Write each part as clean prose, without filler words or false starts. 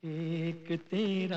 एक तेरा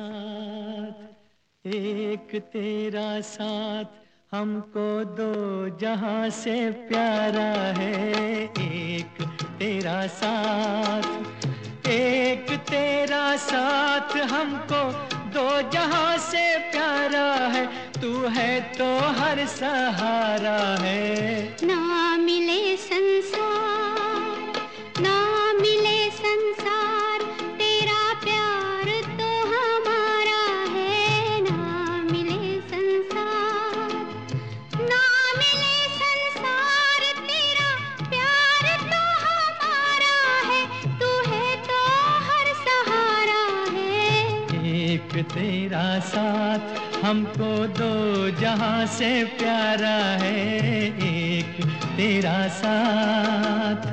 साथ, एक तेरा साथ हमको दो जहां से प्यारा है। एक तेरा साथ, एक तेरा साथ हमको दो जहां से प्यारा है। तू है तो हर सहारा है। ना मिले संसार, ना मिले संसार, तेरा प्यार तो हमारा है। ना मिले संसार, ना मिले संसार, तेरा प्यार तो हमारा है। तू है तो हर सहारा है। एक तेरा साथ हमको दो जहां से प्यारा है। एक तेरा साथ।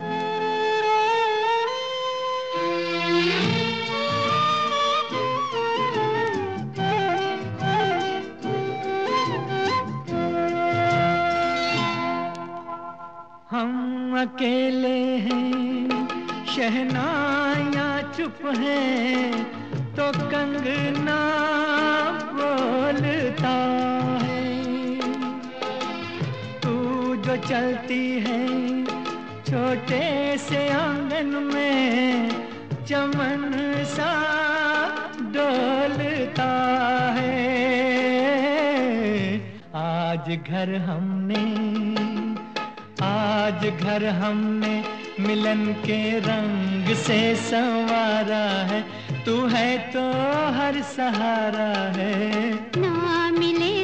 हम अकेले हैं, शहनाइयाँ चुप हैं, तो कंगना बोलता है। तू जो चलती है छोटे से आंगन में, चमन सा डोलता है। आज घर हमने, आज घर हमने मिलन के रंग से संवारा है। तू है तो हर सहारा है। ना मिले